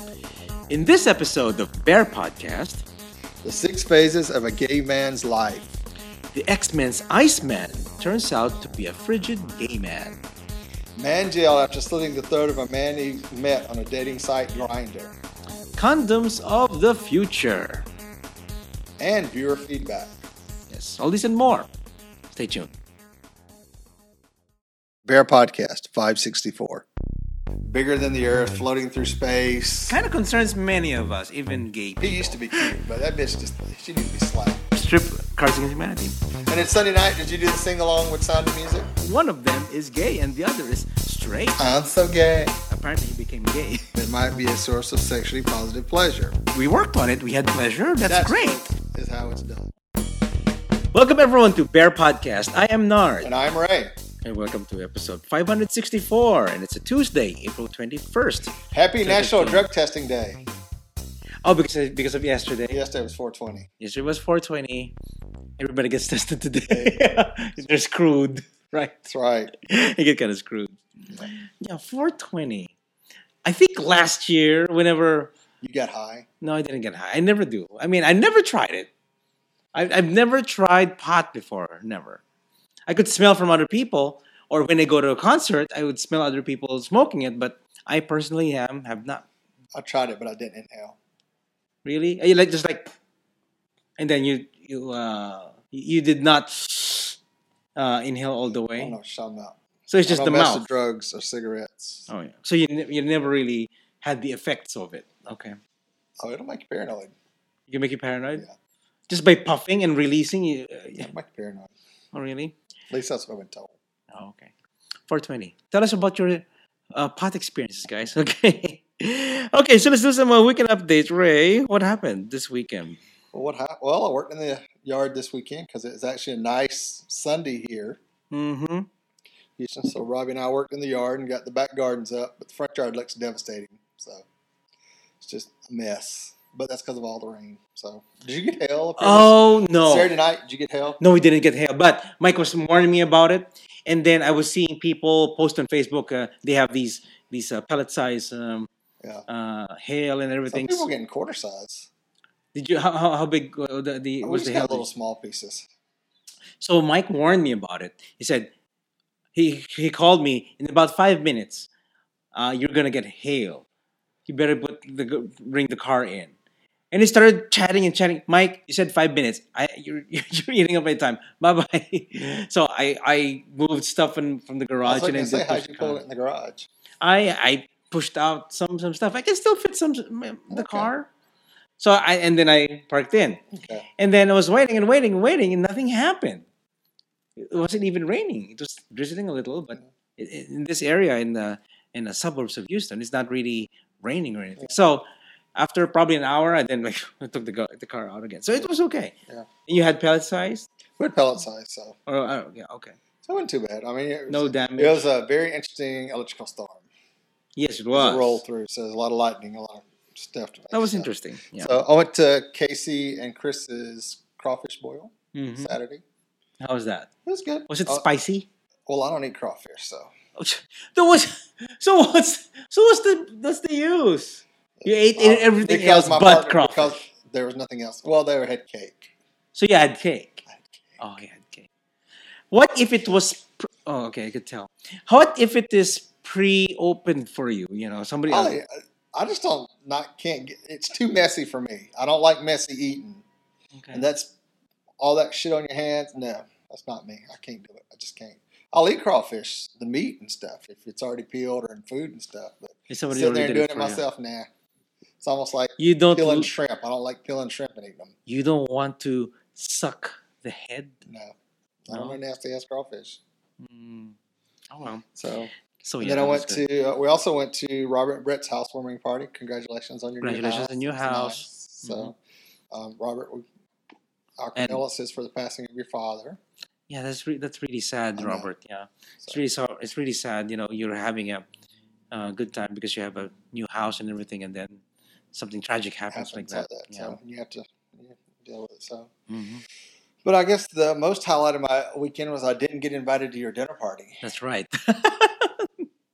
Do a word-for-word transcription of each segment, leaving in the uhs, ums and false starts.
In this episode of Bear Podcast, The Six Phases of a Gay Man's Life. the X-Men's Iceman turns out to be a frigid gay man. Man jailed after slitting the throat of a man he met on a dating site Grindr. Condoms of the future. And viewer feedback. Yes, all this and more. Stay tuned. Bear Podcast five sixty-four. Bigger than the earth, floating through space. Kind of concerns many of us, even gay He people. used to be cute, but that bitch just, she needs to be slapped. Strip Cards Against Humanity. And then Sunday night, did you do the sing along with Sound of Music? One of them is gay and the other is straight. I'm so gay. Apparently he became gay. It might be a source of sexually positive pleasure. We worked on it. We had pleasure. That's, great. Is how it's done. Welcome everyone to Bear Podcast. I am Nard. And I'm Ray. And welcome to episode five sixty-four. And it's a Tuesday, April twenty-first. Happy National fifteen. Drug Testing Day. Oh, because of, because of yesterday. Yesterday was four twenty. Yesterday was four twenty. Everybody gets tested today. They're screwed, right? That's right. You get kind of screwed. Yeah, four twenty. I think last year, whenever... You got high. No, I didn't get high. I never do. I mean, I never tried it. I, I've never tried pot before. Never. I could smell from other people, or when I go to a concert, I would smell other people smoking it, but I personally am, have not. I tried it, but I didn't inhale. Really? You like just like, and then you you uh you did not uh inhale all the I way. don't know what you're talking about. So it's I just don't the mess mouth. with drugs or cigarettes. Oh yeah. So you ne- you never really had the effects of it. Okay. Oh, it'll make you paranoid. You can make you paranoid Yeah. just by puffing and releasing. You, uh, yeah. It'll make you paranoid. Oh really? At least that's what I've been told. Oh okay. four twenty. Tell us about your uh, pot experiences, guys. Okay. Okay. So let's do some uh, weekend updates. Ray, what happened this weekend? Well, what happened? Well, I worked in the yard this weekend because it was actually a nice Sunday here. Mm-hmm. Houston. So Robbie and I worked in the yard and got the back gardens up, but the front yard looks devastating. So it's just a mess. But that's because of all the rain. So did you get hail up here? Oh no. Saturday night, did you get hail? No, we didn't get hail, but Mike was warning me about it, and then I was seeing people post on Facebook. Uh, they have these these uh, pellet size um, Yeah. uh, hail and Some everything. people are getting quarter size. Did you how how, how big uh, the, the We was just the got hail? little small pieces. So Mike warned me about it. He said he he called me in about five minutes. Uh, you're gonna get hail. You better put the bring the car in. And he started chatting and chatting. Mike, you said five minutes. I you're you're eating up my time. Bye bye. So I I moved stuff in, from the I garage was and going then to say, did how'd push you the pull car. it in the garage? I I pushed out some some stuff. I can still fit some in the Okay. car. So I and then I parked in. Okay. And then I was waiting and waiting and waiting and nothing happened. It wasn't even raining. It was drizzling a little, but i- i- in this area in the in the suburbs of Houston, it's not really raining or anything. So after probably an hour, I then like I took the go- the car out again. So it was okay. Yeah. And you had pellet size? We had pellet size, so, Or uh, yeah, okay. so it wasn't too bad. I mean, it was, No damage. it was a very interesting electrical storm. Yes, it It was was. a roll through, so there's a lot of lightning, a lot of stuff to make. That was so. interesting. Yeah. So I went to Casey and Chris's crawfish boil Mhm. Saturday. How was that? It was good. Was it Uh, spicy? Well, I don't eat crawfish, so There was so what's so what's the what's the use? You ate Uh, everything because else my but partner- crawfish. Because there was nothing else. Well, they had cake. So you had cake. I had cake. Oh, you had cake. What if it was? Pr- oh, okay, I could tell. What if it is pre-opened for you? You know, somebody else. I, I just don't not can't get. It's too messy for me. I don't like messy eating, Okay. and that's all that shit on your hands. No, that's not me. I can't do it. I just can't. I'll eat crawfish, the meat and stuff, if it's already peeled or in food and stuff. But Is somebody sitting there already and did doing it it for you? myself, nah. It's almost like You don't. peeling l- shrimp. I don't like peeling shrimp and eating them. You don't want to suck the head. No, I don't No? know nasty ass crawfish. Mm. Oh well. So, So and yeah. then I that was went good. to. Uh, we also went to Robert and Brett's housewarming party. Congratulations on your Congratulations new house. on your It's house. nice. So, um, Robert, we, our And- condolences for the passing of your father. Yeah, that's re- that's really sad, I know. Robert. Yeah, it's So, really so. It's really sad. You know, you're having a uh, good time because you have a new house and everything, and then something tragic happens, happens like like that. that. Yeah. So you have to you have to deal with it. So, hmm but I guess the most highlight of my weekend was I didn't get invited to your dinner party. That's right.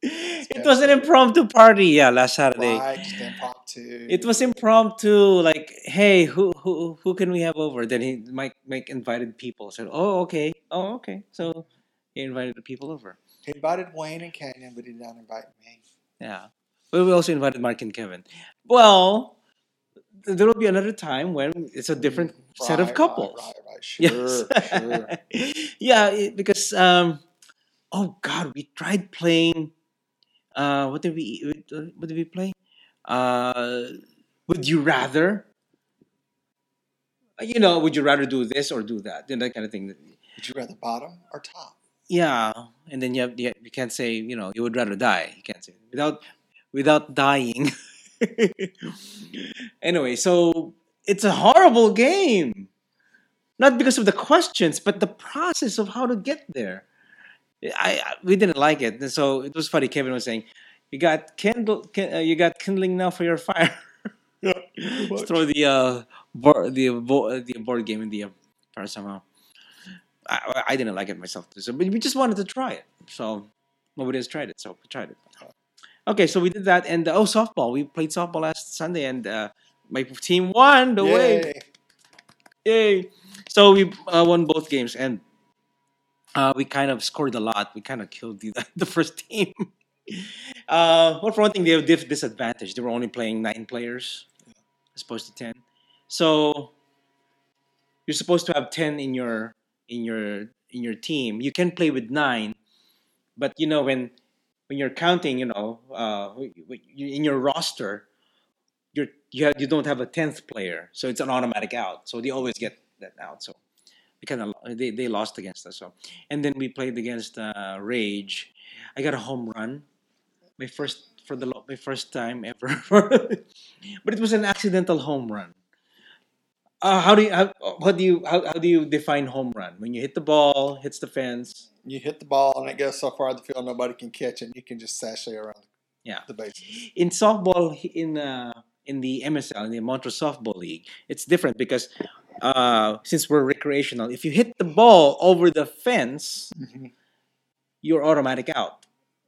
It was an impromptu party, yeah, last Saturday. Right, just impromptu. It was impromptu, like, hey, who who who can we have over? Then he Mike Mike invited people. Said, oh, okay, oh, okay. So he invited the people over. He invited Wayne and Canyon, but he did not invite me. Yeah, but we also invited Mark and Kevin. Well, there will be another time when it's a different Right, set of couples. Right, right, right. Sure, Yes. sure. Yeah, it- because um, oh God, we tried playing. Uh, what did we what did we play? Uh, would you rather? You know, would you rather do this or do that? You know, that kind of thing. Would you rather bottom or top? Yeah, and then you have, you you can't say, you know, you would rather die. You can't say without without dying. Anyway, so it's a horrible game. Not because of the questions, but the process of how to get there. I, I we didn't like it, and so it was funny. Kevin was saying, "You got kindle, kin- uh, you got kindling now for your fire." Yeah, pretty much. Throw the uh board the vo- the board game in the uh, fire somehow. I, I I didn't like it myself, so but we just wanted to try it. So nobody has tried it, so we tried it. Okay, so we did that, and uh, oh, softball. We played softball last Sunday, and uh, my team won the way. Yay. Yay! So we uh, won both games, and uh, we kind of scored a lot. We kind of killed the the first team. Uh, well, for one thing, they have this disadvantage. They were only playing nine players as opposed to ten. So you're supposed to have ten in your in your in your team. You can play with nine, but you know when when you're counting, you know, uh, w- w- you- in your roster, you're you have, you don't have a tenth player, so it's an automatic out. So they always get that out. So we kind of they they lost against us. So and then we played against uh, Rage. I got a home run, my first for the lo- my first time ever, but it was an accidental home run. Uh, how do you how, how do you how, how do you define home run? When you hit the ball, hits the fence. You hit the ball and it goes so far the field nobody can catch it. And you can just sashay around Yeah. the bases. In softball, in uh, in the M S L, in the Montreal Softball League, it's different because uh, since we're recreational, if you hit the ball over the fence, Mm-hmm. you're automatic out.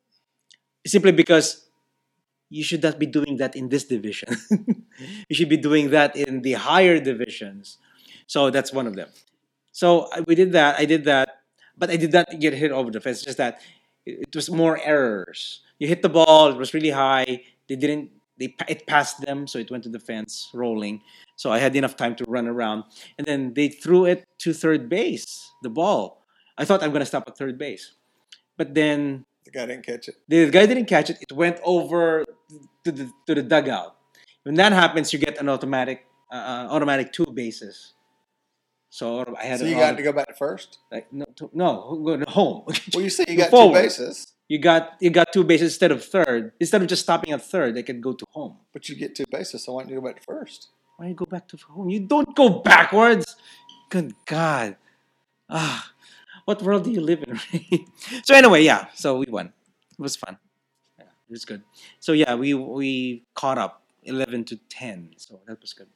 Simply because you should not be doing that in this division. You should be doing that in the higher divisions. So that's one of them. So I- we did that. I did that, but I did not get hit over the fence. Just that it, it was more errors. You hit the ball. It was really high. They didn't. They pa- it passed them, so it went to the fence, rolling. So I had enough time to run around, and then they threw it to third base. The ball. I thought I'm gonna stop at third base, but then The guy didn't catch it. the guy didn't catch it. It went over to the to the dugout. When that happens, you get an automatic uh, uh, automatic two bases. So I had So an you got auto- to go back to first? like no, to, no, go to home. Well, you say you Go got two forward. bases, You got you got two bases instead of third. Instead of just stopping at third, they could go to home. but you get two bases, so why don't you go back to first? Why you go back to home? You don't go backwards. Good God. Ah, what world do you live in? So anyway, yeah. So we won. It was fun. Yeah, it was good. So yeah, we we caught up eleven to ten. So that was good.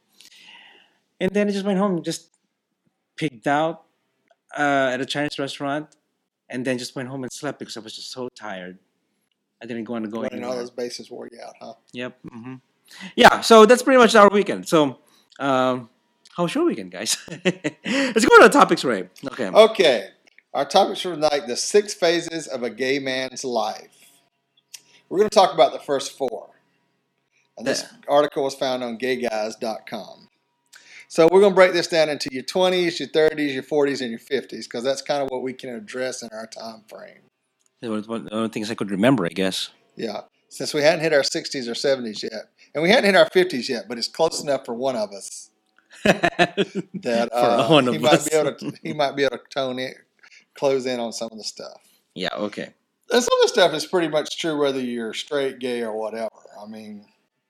And then I just went home, just pigged out uh, at a Chinese restaurant, and then just went home and slept because I was just so tired. I didn't want to go Running all anywhere. those bases wore you out, huh? Yep. hmm Yeah. So that's pretty much our weekend. So, um, how was your weekend, guys? Let's go to the topics, Ray. Okay. Okay, our topics for tonight: the six phases of a gay man's life. We're going to talk about the first four, and this Yeah. article was found on gay guys dot com. So we're going to break this down into your twenties, your thirties, your forties, and your fifties, because that's kind of what we can address in our time frame. There was one of the things I could remember, I guess. Yeah, since we hadn't hit our sixties or seventies yet, and we hadn't hit our fifties yet, but it's close enough for one of us that For uh, one he of might us. be able to he might be able to tone in, close in on some of the stuff. Yeah. Okay. And some of the stuff is pretty much true whether you're straight, gay, or whatever. I mean,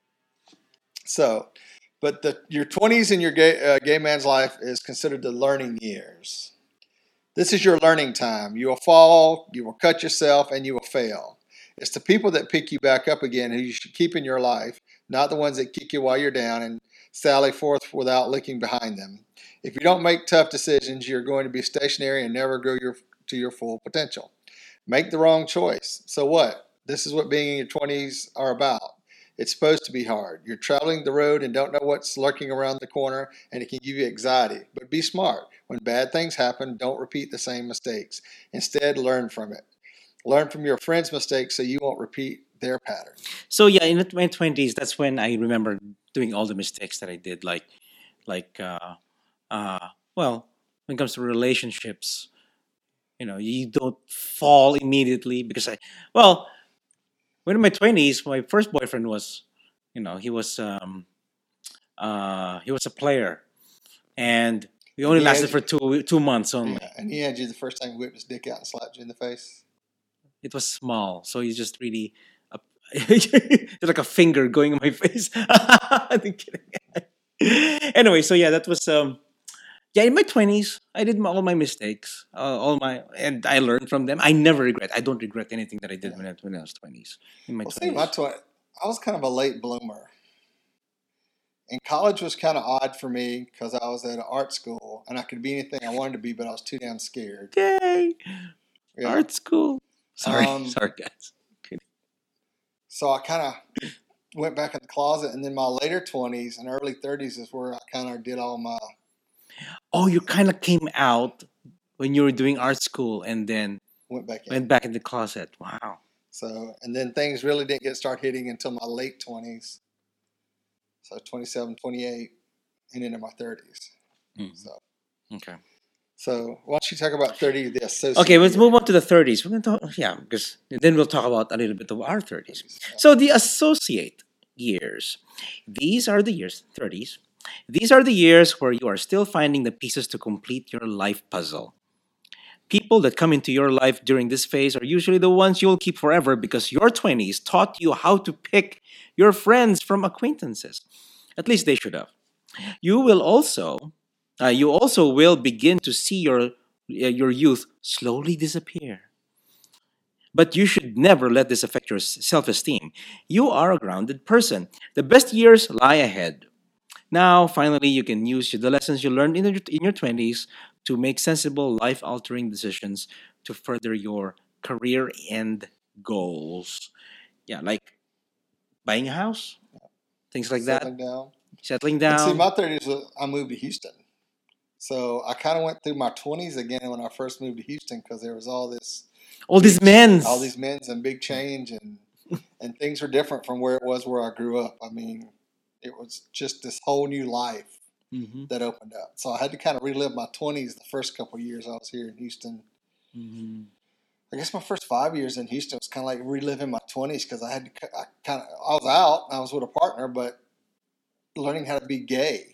so, but the your twenties in your gay uh, gay man's life is considered the learning years. This is your learning time. You will fall, you will cut yourself, and you will fail. It's the people that pick you back up again who you should keep in your life, not the ones that kick you while you're down and sally forth without looking behind them. If you don't make tough decisions, you're going to be stationary and never grow your, to your full potential. Make the wrong choice. So what? This is what being in your twenties are about. It's supposed to be hard. You're traveling the road and don't know what's lurking around the corner, and it can give you anxiety. But be smart. When bad things happen, don't repeat the same mistakes. Instead, learn from it. Learn from your friends' mistakes so you won't repeat their pattern. So yeah, in my twenties, that's when I remember doing all the mistakes that I did, like like uh, uh, well, when it comes to relationships, you know, you don't fall immediately because I well, when in my twenties, my first boyfriend was, you know, he was um uh he was a player, and we And only he lasted had for you, two two months only. yeah, and he had you the first time he whipped his dick out and slapped you in the face. It was small, so he's just really a, it's like a finger going in my face. I'm kidding. Anyway, so yeah, that was um yeah, in my twenties, I did my, all my mistakes, uh, all my, and I learned from them. I never regret. I don't regret anything that I did Yeah. when I, when I was twenties. In my Well, see, my twenties, tw- I was kind of a late bloomer. And college was kind of odd for me because I was at an art school and I could be anything I wanted to be, but I was too damn scared. yay, Yeah. art school. Sorry, Um, sorry, guys. so I kind of went back in the closet, and then my later twenties and early thirties is where I kind of did all my Oh, you kind of came out when you were doing art school, and then went back in. went back in the closet. Wow. So, and then things really didn't get start hitting until my late twenties. So twenty-seven, twenty-eight, and into my thirties. Mhm. So, Okay. so why don't you talk about thirty, the associate Okay, let's year? move on to the thirties. We're gonna talk, yeah, because then we'll talk about a little bit of our thirties. thirties. So the associate years, these are the years, thirties. These are the years where you are still finding the pieces to complete your life puzzle. People that come into your life during this phase are usually the ones you'll keep forever because your twenties taught you how to pick your friends from acquaintances. At least they should have. You will also, uh, you also will begin to see your uh, your youth slowly disappear. But you should never let this affect your self esteem. You are a grounded person. The best years lie ahead. Now, finally, you can use the lessons you learned in your, in your twenties to make sensible, life altering decisions to further your career and goals. Yeah, like buying a house, things like that, Settling down. settling And see, down. my thirties, was- I moved to Houston. So I kind of went through my twenties again when I first moved to Houston because there was all this, All these big, men's. all these men's and big change, and and things were different from where it was where I grew up. I mean, it was just this whole new life hmm that opened up. So I had to kind of relive my twenties the first couple of years I was here in Houston. hmm I guess my first five years in Houston was kind of like reliving my twenties because I had to, I kind of, I was out, I was with a partner, but learning how to be gay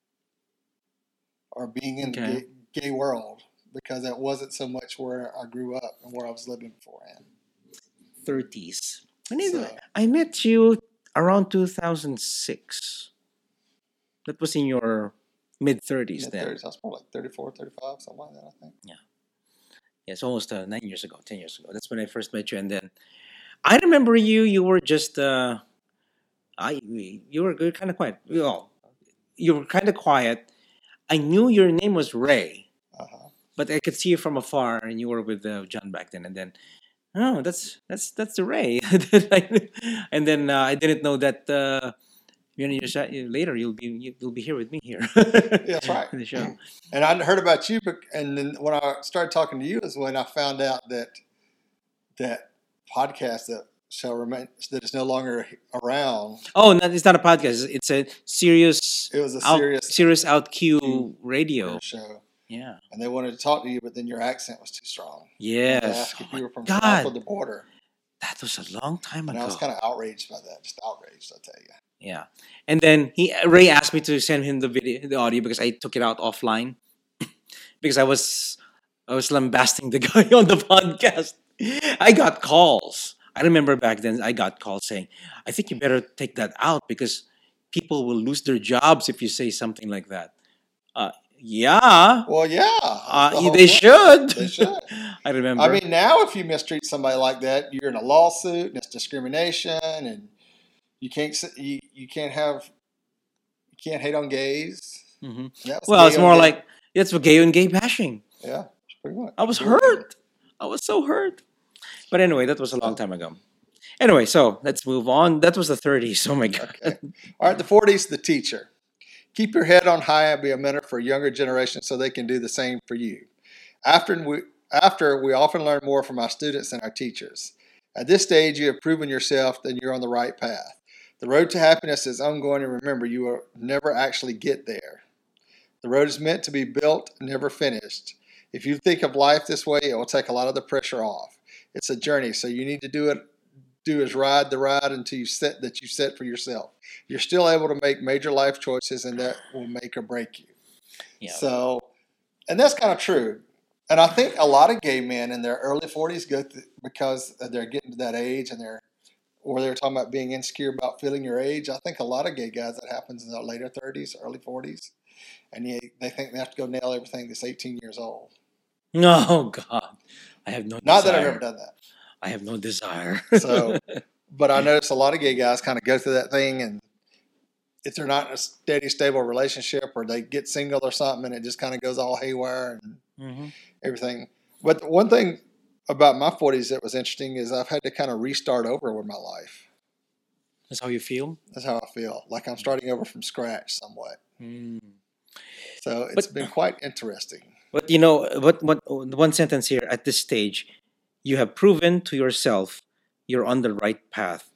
or being in the Okay. gay, gay world because that wasn't so much where I grew up and where I was living beforehand. thirties. When did So I met you around two thousand six. That was in your mid thirties mid then. thirties, I was probably like thirty-four, thirty-five, something like that, I think. Yeah. Yeah, it's almost uh, nine years ago, ten years ago. That's when I first met you. And then I remember you, you were just, uh, I, you were kind of quiet. Well, you were kind of quiet. I knew your name was Ray, Uh-huh. but I could see you from afar, and you were with uh, John back then. And then, oh, that's that's that's the Ray. And then uh, I didn't know that uh, you know, you said- you- later you'll be you'll be here with me here Yeah, that's right. in the show. And I heard about you, bec- and then when I started talking to you is when I found out that that podcast that shall remain that is no longer around. Oh, no, it's not a podcast. It's a serious It was a out serious serious out Q Q radio. show, Yeah. and they wanted to talk to you, but then your accent was too strong. And they Yes. asked Oh if my you were from south of God, the border, that was a long time and I was ago. kind of outraged by that, just outraged, I tell you. Yeah. And then he Ray asked me to send him the video, the audio, because I took it out offline because I was I was lambasting the guy on the podcast. I got calls. I remember back then I got calls saying, "I think you better take that out because people will lose their jobs if you say something like that." Uh, yeah, Well, yeah, that's uh, the whole they point. should. They should. I remember. I mean, now if you mistreat somebody like that, you're in a lawsuit, and it's discrimination, and you can't s- you, you can't have you can't hate on gays. Mhm. And that was Well, gay it's on more gay. like it's for gay and gay bashing. Yeah, pretty much. I was Bullying. hurt. I was so hurt. But anyway, that was a long So time ago. Anyway, so let's move on. That was the thirties. Oh my God. Okay. All right. The forties, the teacher. Keep your head on high and be a mentor for a younger generation so they can do the same for you. After we, after we often learn more from our students than our teachers. At this stage, you have proven yourself that you're on the right path. The road to happiness is ongoing, and remember, you will never actually get there. The road is meant to be built, never finished. If you think of life this way, it will take a lot of the pressure off. It's a journey, so you need to do it. Do is ride the ride until you set that you set for yourself. You're still able to make major life choices, and that will make or break you. Yeah. So, and that's kind of true. And I think a lot of gay men in their early forties go through, because they're getting to that age and they're, or they're talking about being insecure about feeling your age. I think a lot of gay guys that happens in their later thirties, early forties, and you, they think they have to go nail everything that's eighteen years old. No, God. I have no Not that I've desire. ever done that. I have no desire. So, but I notice a lot of gay guys kind of go through that thing, and if they're not in a steady, stable relationship, or they get single or something, and it just kind of goes all haywire and Mhm. everything. But one thing about my forties that was interesting is I've had to kind of restart over with my life. That's how you feel? That's how I feel. Like I'm starting over from scratch somewhat. Mm. So it's But been quite interesting. but you know what what one sentence here at this stage, you have proven to yourself you're on the right path.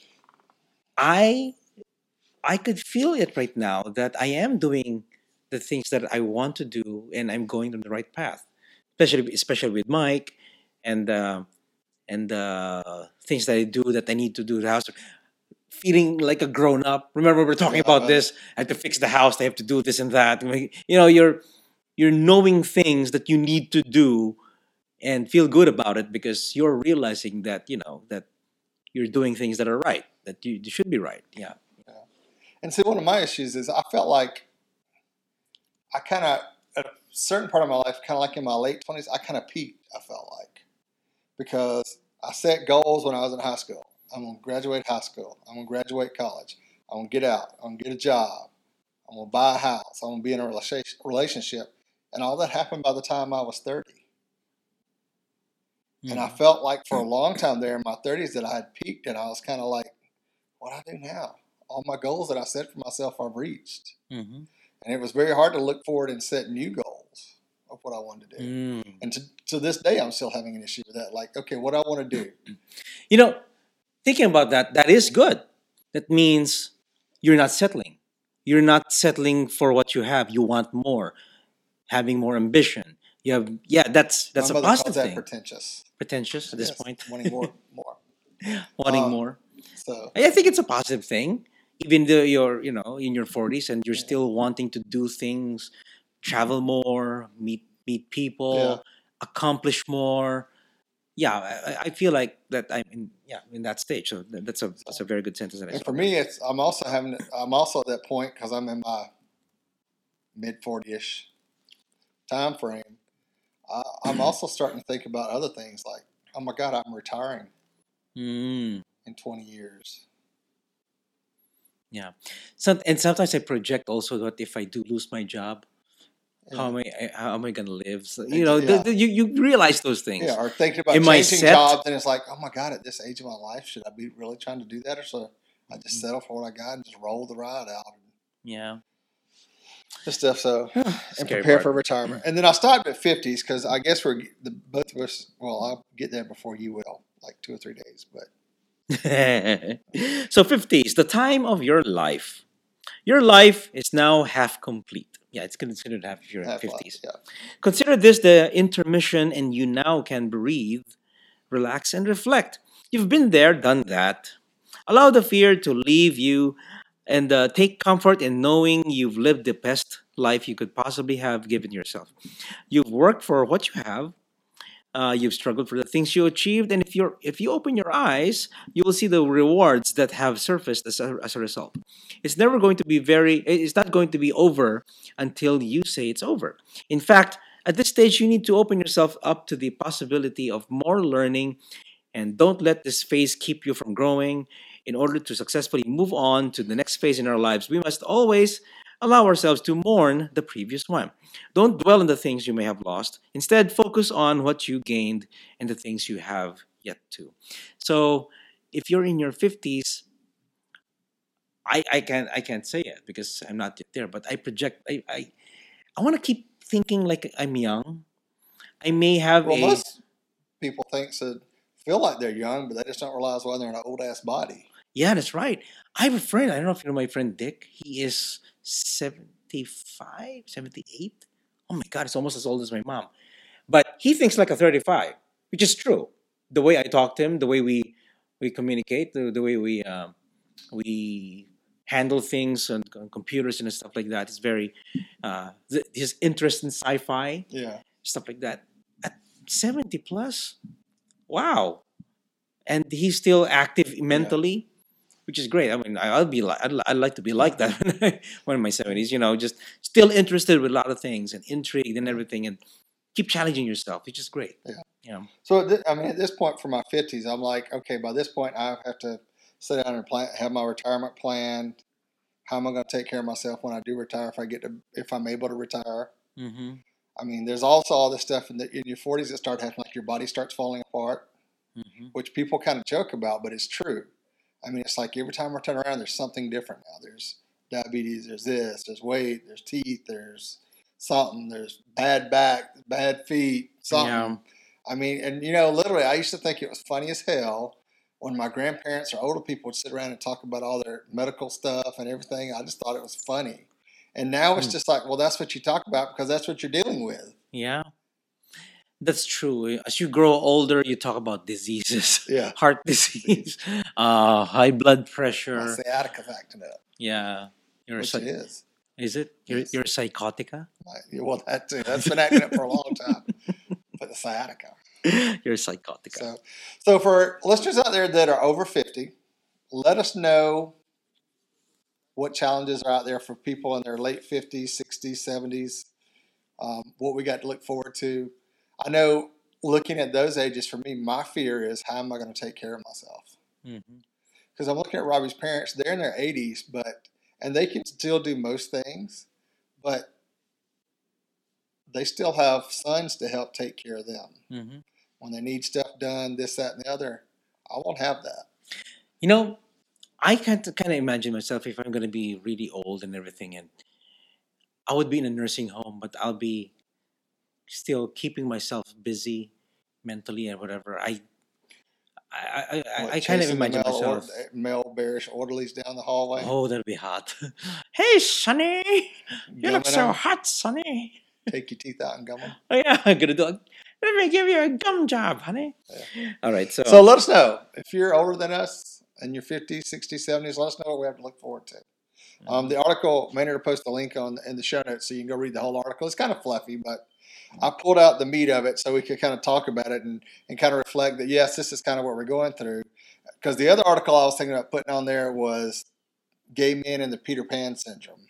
I I could feel it right now that I am doing the things that I want to do and I'm going on the right path. Especially especially with Mike and uh, and the things that I do that I need to do at the house. Feeling like a grown up. Remember, we we're talking about Uh, this. I have to fix the house. I have to do this and that. I mean, You know, you're you're knowing things that you need to do and feel good about it because you're realizing that you know that you're doing things that are right, that you, you should be right. Yeah. yeah. And see, one of my issues is I felt like I kind of, at a certain part of my life, kind of like in my late twenties, I kind of peaked, I felt like. Because I set goals when I was in high school. I'm going to graduate high school. I'm going to graduate college. I'm going to get out. I'm going to get a job. I'm going to buy a house. I'm going to be in a relationship. And all that happened by the time I was thirty. And I Mhm. felt like for a long time there in my thirties that I had peaked, and I was kind of like, what do I do now? All my goals that I set for myself I've reached. Mhm. And it was very hard to look forward and set new goals of what I wanted to do. Mm. And to, to this day, I'm still having an issue with that. Like, okay, what do I want to do? You know, thinking about that, that is good. That means you're not settling. You're not settling for what you have. You want more, having more ambition. You have, yeah, that's My that's a mother calls positive that thing. pretentious. Pretentious at this Yes, point, wanting more, more. wanting Um, more. so, I think it's a positive thing, even though you're, you know, in your forties and you're yeah, still wanting to do things, travel more, meet meet yeah. people, accomplish more. Yeah, I, I I feel like that I'm in, yeah, in that stage. So that- that's a that's So, a very good sentence that I and saw for there. me, it's I'm also having I'm also at that point because I'm in my mid forty-ish time frame. I, I'm also starting to think about other things like, oh my God, I'm retiring Mm, in twenty years. yeah. So, and sometimes I project also that if I do lose my job, how Yeah, am I I- how am I gonna live? So, you Ex- know, the, yeah, the, you you realize those yeah. things. Or thinking about Am I changing set? jobs, and it's like, oh my God, at this age of my life, should I be really trying to do that, or should I just Mhm. settle for what I got and just roll the ride out? Yeah. This stuff. So, and Scary prepare part. for retirement. And then I stopped at fifties because I guess we're the both of us. Well, I'll get there before you will, like two or three days. But So fifties, the time of your life. Your life is now half complete. Yeah, it's considered half if you're in half life, fifties. yeah. Consider this the intermission, and you now can breathe, relax, and reflect. You've been there, done that. Allow the fear to leave you and uh, take comfort in knowing you've lived the best life you could possibly have given yourself. You've worked for what you have. Uh, you've struggled for the things you achieved, and if you're if you open your eyes, you will see the rewards that have surfaced as a, as a result. It's never going to be very. It's not going to be over until you say it's over. In fact, at this stage, you need to open yourself up to the possibility of more learning, and don't let this phase keep you from growing. In order to successfully move on to the next phase in our lives, we must always allow ourselves to mourn the previous one. Don't dwell on the things you may have lost. Instead, focus on what you gained and the things you have yet to. So, if you're in your fifties, I, I can't I can't say it because I'm not yet there. But I project. I I, I want to keep thinking like I'm young. I may have Well, a most people think so, feel like they're young, but they just don't realize why they're in an old ass body. yeah, that's right. I have a friend. I don't know if you know my friend Dick. He is seventy-five, seventy-eight. Oh my God, he's almost as old as my mom. But he thinks like a thirty-five, which is true. The way I talk to him, the way we we communicate, the, the way we um, we handle things on, on computers and stuff like that is very uh, th- his interest in sci-fi Yeah. stuff like that. At seventy plus, wow, and he's still active Yeah. mentally, which is great. I mean, I- I'll be like, I'd, li- I'd like to be like that when, I, when in my seventies. You know, just still interested with a lot of things and intrigued and everything, and keep challenging yourself, which is great. Yeah. You know, So, at thi- I mean, at this point for my fifties, I'm like, okay, by this point, I have to sit down and plan, have my retirement plan. How am I going to take care of myself when I do retire? If I get to, if I'm able to retire. mm-hmm, I mean, there's also all this stuff in, the, in your forties that start happening, like your body starts falling apart, mm-hmm. which people kind of joke about, but it's true. I mean, it's like every time I turn around, there's something different now. There's diabetes, there's this, there's weight, there's teeth, there's something, there's bad back, bad feet, something. Yeah. I mean, and you know, literally, I used to think it was funny as hell when my grandparents or older people would sit around and talk about all their medical stuff and everything. I just thought it was funny. And now it's Mm. just like, well, that's what you talk about because that's what you're dealing with. Yeah, that's true. As you grow older, you talk about diseases, Yeah. heart disease, uh, high blood My pressure. sciatica's acting up, Yeah, you're a which psych- it is. is it? You're Yes. you're a psychotica. My, well, that too. That's been acting up for a long time. But the sciatica. You're a psychotica. So, so for listeners out there that are over fifty, let us know what challenges are out there for people in their late fifties, sixties, seventies. Um, what we got to look forward to. I know looking at those ages, for me, my fear is how am I going to take care of myself? Mm-hmm. Because I'm looking at Robbie's parents; they're in their eighties, but and they can still do most things, but they still have sons to help take care of them. Mm-hmm. When they need stuff done, this, that, and the other, I won't have that. You know, I can't kind of imagine myself if I'm going to be really old and everything, and I would be in a nursing home, but I'll be still keeping myself busy mentally and whatever. I, I, I, I, What, I kind of chasing the imagine male, or, myself. male bearish orderlies down the hallway, Oh, that'd be hot. Hey, Sonny, you look gumming so them, hot, Sonny. take your teeth out and gum them. Oh yeah, I'm gonna do it. Let me give you a gum job, honey. Yeah. All right, so, So let us know if you're older than us in your fifties, sixties, seventies. Let us know what we have to look forward to. Um, the article, Maynard will post the link on in the show notes so you can go read the whole article. It's kind of fluffy, but I pulled out the meat of it so we could kind of talk about it and, and kind of reflect that, yes, this is kind of what we're going through. Because the other article I was thinking about putting on there was gay men and the Peter Pan syndrome.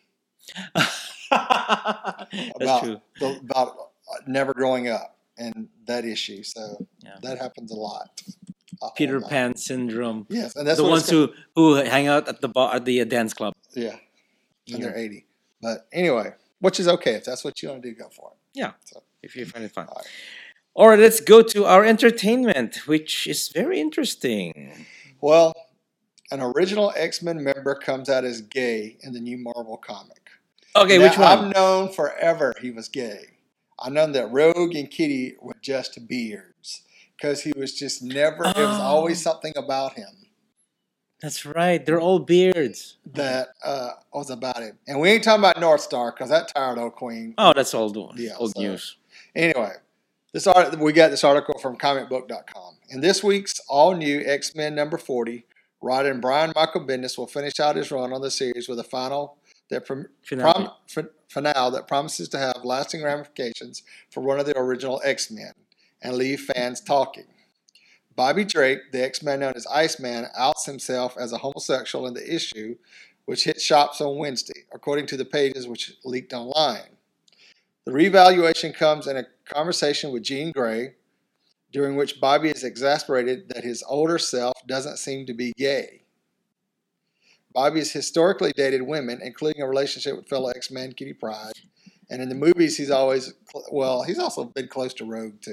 that's about, true. the, about never growing up and that issue. So Yeah. that happens a lot. A whole Peter lot. Pan syndrome. Yes, and that's The what ones it's who who hang out at the bar at the uh, dance club. Yeah, and Yeah. they're eighty. But anyway, which is okay. If that's what you want to do, go for it. Yeah, So, if you find it fun. all right. All right, let's go to our entertainment, which is very interesting. Well, an original X-Men member comes out as gay in the new Marvel comic. Okay, Now, which one? I've known forever he was gay. I've known that Rogue and Kitty were just beards because he was just never, it was always Oh. something about him That's right. They're all beards. that uh, was about him. And we ain't talking about North Star because that tired old queen. Oh, that's old, Yeah, old so- news. Anyway, this art, we got this article from comic book dot com. In this week's all-new X-Men number forty, writer Brian Michael Bendis will finish out his run on the series with a final that prom, Finale. prom, fin, finale that promises to have lasting ramifications for one of the original X-Men and leave fans talking. Bobby Drake, the X-Men known as Iceman, outs himself as a homosexual in the issue, which hit shops on Wednesday, according to the pages which leaked online. The reevaluation comes in a conversation with Jean Grey, during which Bobby is exasperated that his older self doesn't seem to be gay. Bobby has historically dated women, including a relationship with fellow X-Men Kitty Pryde, and in the movies he's always, well, he's also been close to Rogue too.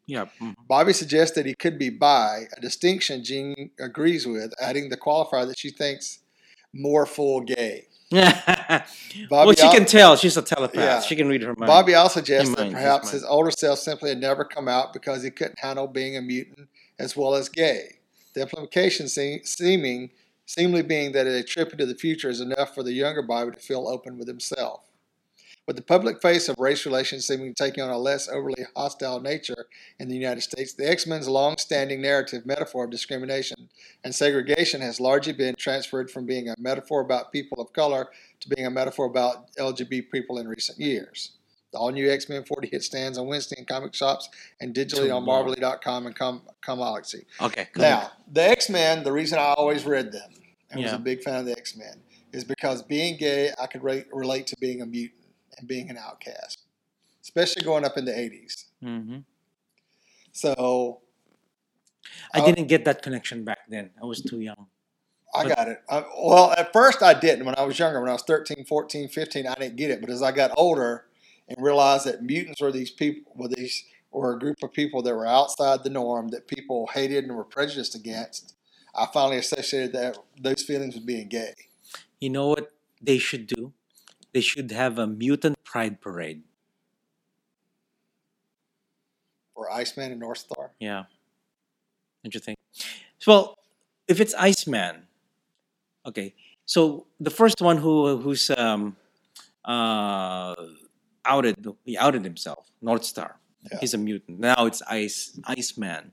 Yeah. Mhm. Bobby suggests that he could be bi, a distinction Jean agrees with, adding the qualifier that she thinks more full gay. well, Bobby, she can al- tell. She's a telepath. yeah. She can read her mind. Bobby also His suggests that mind. His perhaps mind. his older self simply had never come out because he couldn't handle being a mutant as well as gay. The implication se- seeming, seemingly being that a trip into the future is enough for the younger Bobby to feel open with himself. With the public face of race relations seeming taking on a less overly hostile nature in the United States, the X-Men's long-standing narrative metaphor of discrimination and segregation has largely been transferred from being a metaphor about people of color to being a metaphor about L G B T people in recent years. The all-new X-Men forty hit stands on Wednesday in comic shops and digitally on Tomorrow. Marvelly dot com and Com- Comixology. Okay. Come Now, the X-Men, the reason I always read them and was Yeah. a big fan of the X-Men is because being gay, I could re- relate to being a mutant and being an outcast, especially growing up in the eighties. Mm-hmm. So I uh, didn't get that connection back then. I was too young. I But- got it. I, well, at first I didn't. When I was younger, when I was thirteen, fourteen, fifteen, I didn't get it. But as I got older and realized that mutants were these people, were these were a group of people that were outside the norm, that people hated and were prejudiced against, I finally associated that those feelings with being gay. You know what they should do? They should have a mutant pride parade. Or Iceman and North Star. Yeah. Don't you think? Well, if it's Iceman, okay. So the first one who who's um uh outed he outed himself, North Star. Yeah. He's a mutant. Now it's Ice Iceman.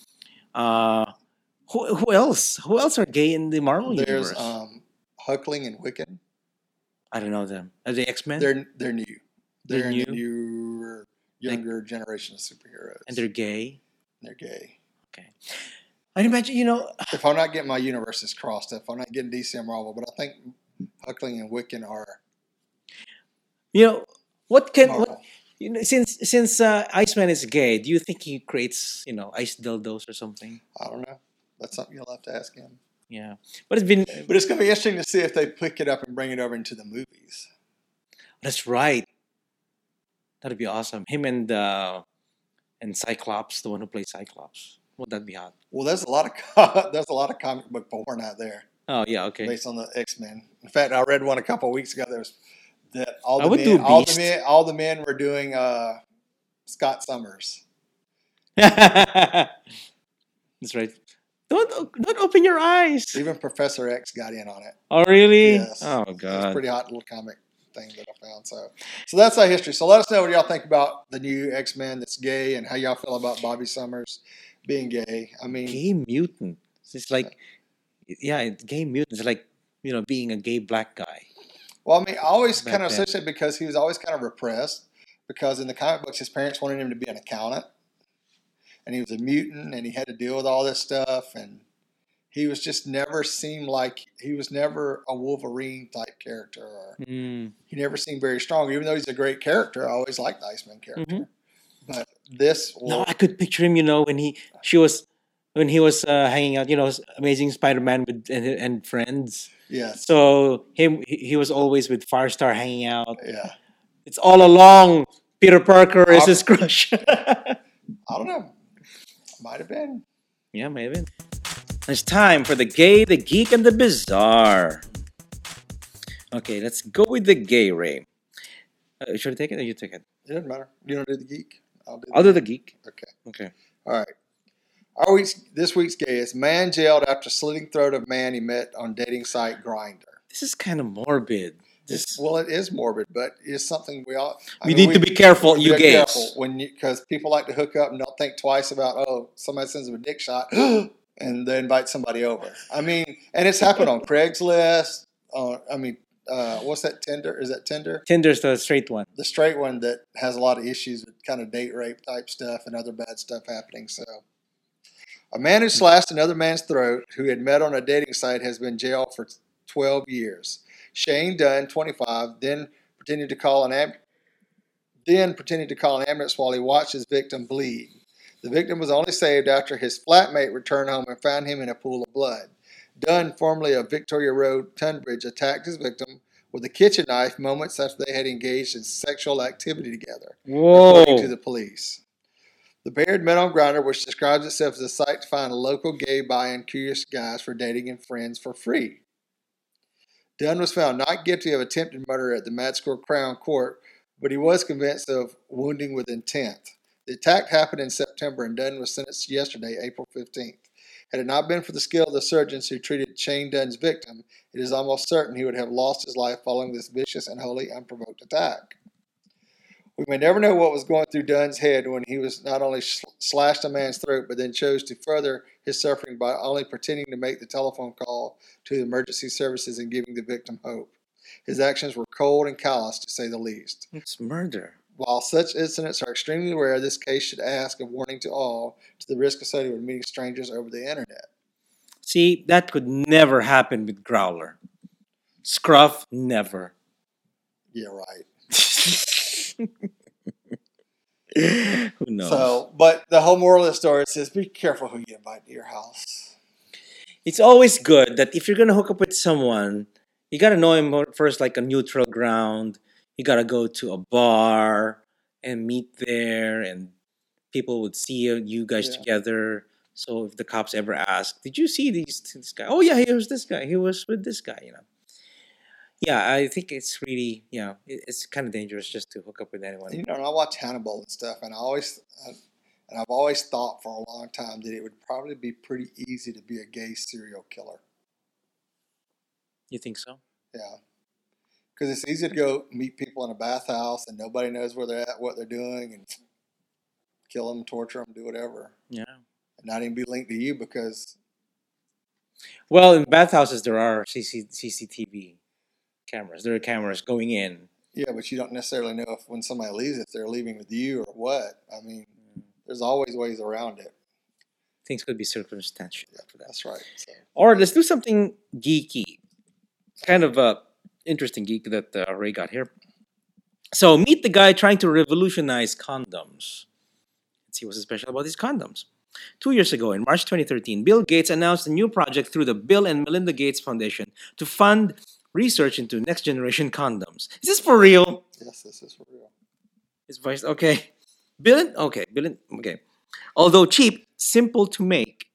Uh who who else? Who else are gay in the Marvel There's universe? um, Huckling and Wiccan. I don't know them. Are they X Men? They're they're new. They're They're, in new? the newer, younger generation of superheroes. And they're gay. they're gay. Okay. I'd imagine, you know, If I'm not getting my universes crossed, if I'm not getting D C and Marvel, but I think Huckling and Wiccan are you know, what can what Marvel. you know since since uh, Iceman is gay, do you think he creates, you know, ice dildos or something? I don't know. That's something you'll have to ask him. Yeah. But it's been But it's going to be interesting to see if they pick it up and bring it over into the movies. that's right. That'd be awesome. Him and uh and Cyclops, the one who plays Cyclops. Would that be hot? Well, there's a lot of there's a lot of comic book porn out there Oh yeah, okay. based on the X Men. In fact, I read one a couple of weeks ago. There was that all I the would men, do all the Beast. men, all the men were doing uh, Scott Summers. That's right. Don't don't open your eyes. Even Professor X got in on it. Oh really? Yes. Oh It was a god. pretty hot little comic thing that I found. So, so that's our history. So let us know what y'all think about the new X Men that's gay, and how y'all feel about Bobby Summers being gay. I mean, Gay mutant. It's like yeah, it's gay mutant. It's like, you know, being a gay black guy. well, I mean, I always Back kind of then. associate because he was always kind of repressed. Because in the comic books, his parents wanted him to be an accountant, and he was a mutant, and he had to deal with all this stuff, and he was just never seemed like he was never a Wolverine type character. Or Mm. he never seemed very strong, even though he's a great character. I always liked the Iceman character, Mhm. but this, No, well, I could picture him, you know, when he she was when he was uh, hanging out, you know, Amazing Spider-Man with and, and friends. yes, So him he, he was always with Firestar hanging out. yeah. It's all along Peter Parker is Ob- his crush. I don't know. Might have been. Yeah, maybe. It's time for the gay, the geek, and the bizarre. Okay, let's go with the gay, Ray. Uh, should I take it or you take it? It doesn't matter. You don't do the geek. I'll do the I'll do the geek. Okay. Okay. All right. Our week's, this week's gay is man jailed after slitting throat of man he met on dating site Grindr. This is kind of morbid. This, This, well, it is morbid, but it's something we all. I we mean, need to be careful, you be gays. careful when you, because people like to hook up and don't think twice about, oh, somebody sends them a dick shot, and they invite somebody over. I mean, and it's happened on Craigslist. Uh, I mean, uh, what's that Tinder? Is that Tinder? Tinder's the straight one. The straight one that has a lot of issues with kind of date rape type stuff and other bad stuff happening. So, a man who slashed another man's throat, who had met on a dating site, has been jailed for twelve years. Shane Dunn, twenty-five, then pretended to call an amb- then pretended to call an ambulance while he watched his victim bleed. The victim was only saved after his flatmate returned home and found him in a pool of blood. Dunn, formerly of Victoria Road, Tunbridge, attacked his victim with a kitchen knife moments after they had engaged in sexual activity together, according to Whoa. the police. The Baird met on Grindr, which describes itself as a site to find local gay, bi, and curious guys for dating and friends for free. Dunn was found not guilty of attempted murder at the Madskore Crown Court, but he was convinced of wounding with intent. The attack happened in September, and Dunn was sentenced yesterday, April fifteenth. Had it not been for the skill of the surgeons who treated Shane Dunn's victim, it is almost certain he would have lost his life following this vicious and wholly unprovoked attack. We may never know what was going through Dunn's head when he was not only slashed a man's throat, but then chose to further his suffering by only pretending to make the telephone call to the emergency services and giving the victim hope. His actions were cold and callous, to say the least. It's murder. While such incidents are extremely rare, this case should ask a warning to all to the risk associated with meeting strangers over the internet. See, that could never happen with Growler. Scruff, never. Yeah, right. Who knows? So, but the whole moral of the story says be careful who you invite to your house. It's always good that if you're going to hook up with someone, you got to know him first, like a neutral ground. You got to go to a bar and meet there, and people would see you, you guys Yeah. together. So if the cops ever ask, did you see these, this guy? Oh, yeah, he was this guy. He was with this guy, you know. Yeah, I think it's really, you know, it- it's kind of dangerous just to hook up with anyone. You know, and I watch Hannibal and stuff, and I always, I, and I've always thought for a long time that it would probably be pretty easy to be a gay serial killer. You think so? Yeah, because it's easy to go meet people in a bathhouse and nobody knows where they're at, what they're doing, and kill them, torture them, do whatever, Yeah. and not even be linked to you because Well, in bathhouses, there are C C C C T V cameras. There are cameras going in. yeah, but you don't necessarily know if when somebody leaves if they're leaving with you or what. I mean, there's always ways around it. Things could be circumstantial for that. That's right. So, Or let's do something geeky. Kind of a interesting geek that uh, Ray got here. So meet the guy trying to revolutionize condoms. Let's see what's special about these condoms. Two years ago, in March twenty thirteen, Bill Gates announced a new project through the Bill and Melinda Gates Foundation to fund research into next generation condoms. Is this for real? yes, this is for real. His voice, okay. Bill and, okay, Bill and, okay. Although cheap, simple to make,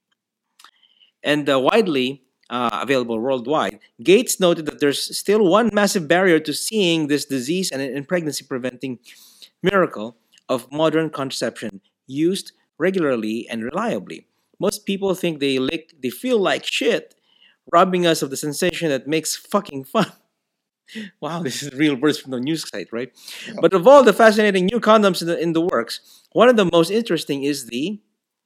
and uh, widely uh, available worldwide, Gates noted that there's still one massive barrier to seeing this disease and, and pregnancy preventing miracle of modern contraception used regularly and reliably. Most people think they lick, they feel like shit, robbing us of the sensation that makes fucking fun. Wow, this is real words from the news site, right? Yep. But of all the fascinating new condoms in the, in the works, one of the most interesting is the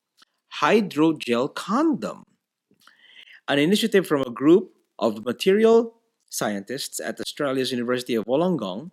hydrogel condom, an initiative from a group of material scientists at Australia's University of Wollongong.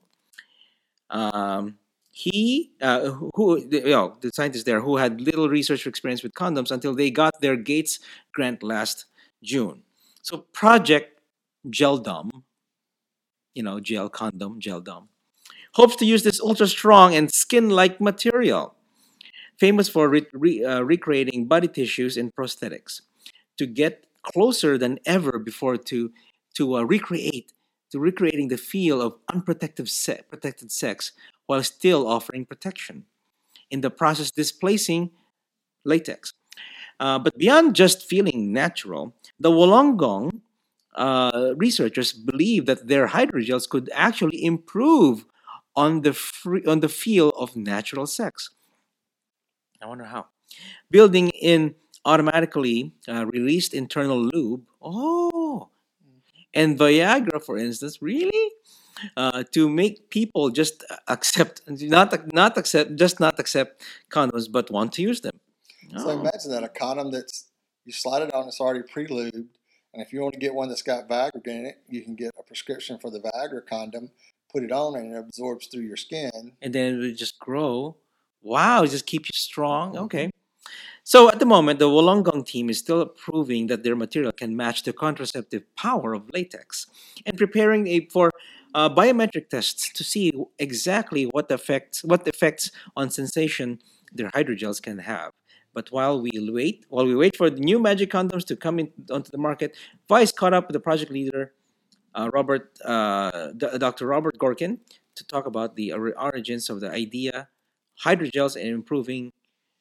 Um, he, uh, who, the, you know, the scientists there who had little research experience with condoms until they got their Gates grant last June. So Project Geldom, you know, gel condom, Geldom, hopes to use this ultra strong and skin-like material, famous for re- re- uh, recreating body tissues in prosthetics, to get closer than ever before to to uh, recreate to recreating the feel of unprotected se- protected sex while still offering protection. In the process, displacing latex. Uh, but beyond just feeling natural, the Wollongong uh, researchers believe that their hydrogels could actually improve on the free, on the feel of natural sex. I wonder how. Building in automatically uh, released internal lube. Oh, and Viagra, for instance, really, uh, to make people just accept, not not accept, just not accept condoms, but want to use them. So Oh, imagine that a condom that's you slide it on, it's already pre-lubed, and if you want to get one that's got Viagra in it, you can get a prescription for the Viagra condom, put it on, and it absorbs through your skin. and then it would just grow. Wow, it just keeps you strong. Okay. So at the moment, the Wollongong team is still proving that their material can match the contraceptive power of latex and preparing a, for uh, biometric tests to see exactly what effects what effects on sensation their hydrogels can have. But while we wait, while we wait for the new magic condoms to come in, onto the market, Vice caught up with the project leader, uh, Robert, uh, D- Doctor Robert Gorkin, to talk about the ori- origins of the idea, hydrogels, and improving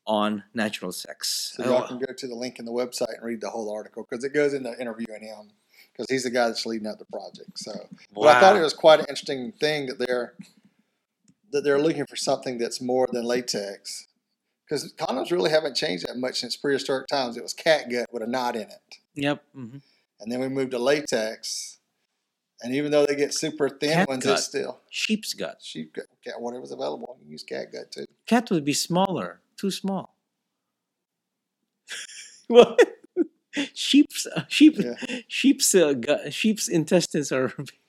on natural sex. So y'all can go to the link in the website and read the whole article because it goes into interviewing him because he's the guy that's leading up the project. So, but I thought it Wow. was quite an interesting thing that they're that they're looking for something that's more than latex because condoms really haven't changed that much since prehistoric times. It was catgut with a knot in it, Yep. hmm and then we moved to latex. And even though they get super thin Cat ones, gut. it's still Sheep's gut. sheep gut, cat, whatever's available. You can use catgut too. Cat would be smaller. Too small. What? Sheep's uh, sheep Yeah. sheep's uh, gut, sheep's intestines are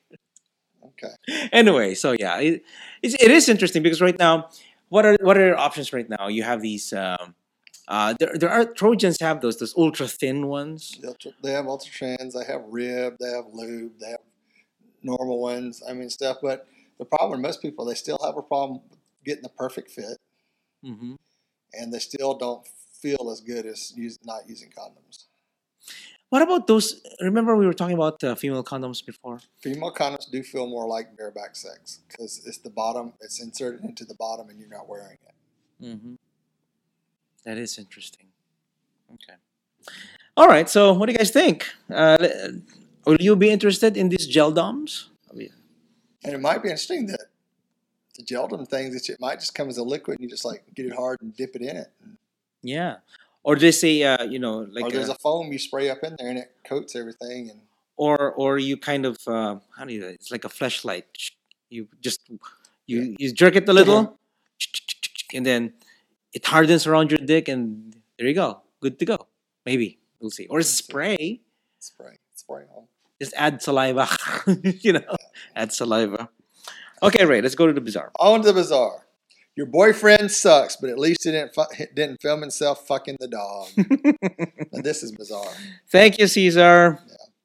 Okay. anyway. So yeah, it, it's, it is interesting because right now, what are what are your options right now? You have these. Um, uh, there there are Trojans have those those ultra thin ones. They ultra- They have ultra trans. They have rib. They have lube. They have normal ones. I mean stuff. But the problem with most people, they still have a problem getting the perfect fit, hmm and they still don't feel as good as use, not using condoms. What about those? Remember we were talking about uh, female condoms before. Female condoms do feel more like bareback sex because it's the bottom. It's inserted into the bottom, and you're not wearing it. hmm That is interesting. Okay. All right. So what do you guys think? Uh, le- will you be interested in these gel doms? I mean, And it might be interesting that the geldom things that it might just come as a liquid and you just like get it hard and dip it in it. yeah. Or they say, uh, you know, Or like, there's uh, a foam you spray up in there and it coats everything. And or or you kind of, uh, how do you? It's like a flashlight. You just yeah, you you jerk it a little, and then it hardens around your dick, and there you go, good to go. Maybe we'll see. Or that's it. spray. Spray, spray on. Just add saliva. you know, add saliva. Okay, Ray. Let's go to the bizarre. On to the bizarre. Your boyfriend sucks, but at least he didn't fu- he didn't film himself fucking the dog. Now this is bizarre. Thank you, Caesar.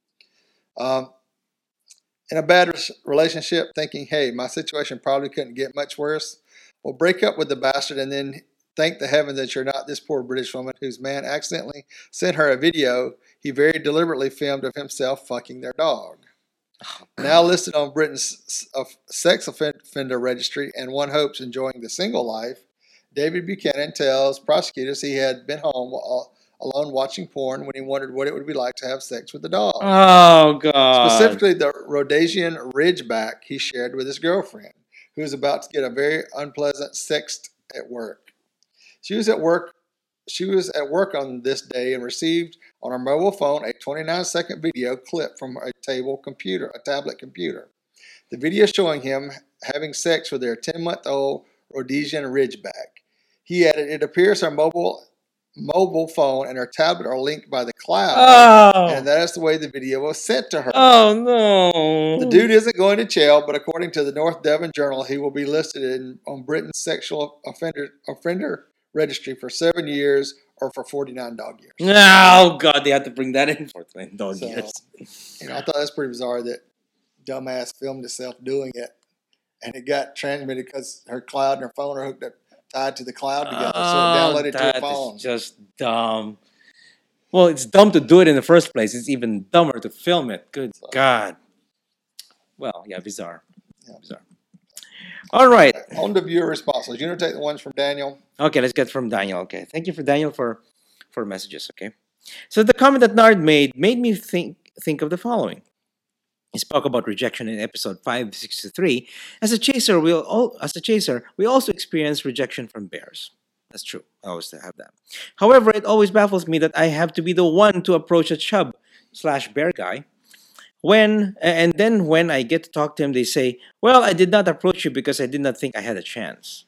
Um, in a bad res- relationship, thinking, hey, my situation probably couldn't get much worse. Well, break up with the bastard and then thank the heavens that you're not this poor British woman whose man accidentally sent her a video he very deliberately filmed of himself fucking their dog. Now listed on Britain's s- of- sex offender registry, and one hopes enjoying the single life, David Buchanan tells prosecutors he had been home while- alone watching porn when he wondered what it would be like to have sex with a dog. Oh God. Specifically, the Rhodesian Ridgeback he shared with his girlfriend, who was about to get a very unpleasant sext at work. She was at work. She was at work on this day and received on her mobile phone a twenty-nine second video clip from a table computer, a tablet computer. The video showing him having sex with their ten month old Rhodesian Ridgeback. He added, "It appears her mobile mobile phone and her tablet are linked by the cloud, and Oh. that is the way the video was sent to her." Oh no. The dude isn't going to jail, but according to the North Devon Journal, he will be listed in, on Britain's sexual offender offender registry for seven years or for forty-nine dog years. Oh God, they had to bring that in for twenty dog So, years. you know, I thought that's pretty bizarre that dumbass filmed herself doing it, and it got transmitted because her cloud and her phone are hooked up, tied to the cloud together, so it Oh, downloaded to her that phone. is just dumb. Well, it's dumb to do it in the first place. It's even dumber to film it. Good So, God. Well, yeah, bizarre. yeah. Bizarre. All right. On to viewer responses. You want to take the ones from Daniel? Okay, let's get from Daniel. Okay, thank you for Daniel for for messages. Okay, so the comment that Nard made made me think think of the following. He spoke about rejection in episode five sixty-three. As a chaser, we'll all, as a chaser, we also experience rejection from bears. That's true. I always have that. However, it always baffles me that I have to be the one to approach a chub slash bear guy. When and then when I get to talk to him, they say, "Well, I did not approach you because I did not think I had a chance."